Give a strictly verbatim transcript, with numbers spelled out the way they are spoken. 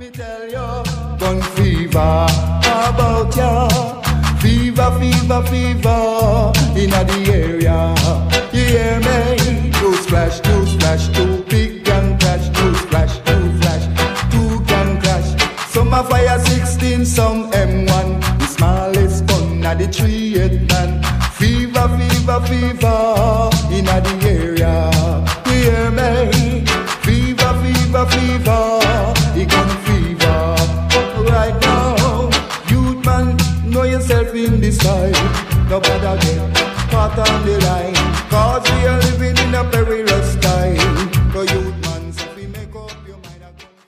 Me tell you, gun fever about ya. Fever, fever, fever inna the area. You hear me? Two splash, two splash, two big gun crash, two splash, two flash, two gun crash. Some a fire sixteen, some M one. The smallest gun at the three eight man. Fever, fever, fever inna the area. You hear me? Fever, fever, fever. The gun fever right now. Youth man, know yourself in the sky. Nobody get caught on the line, cause we are living in a perilous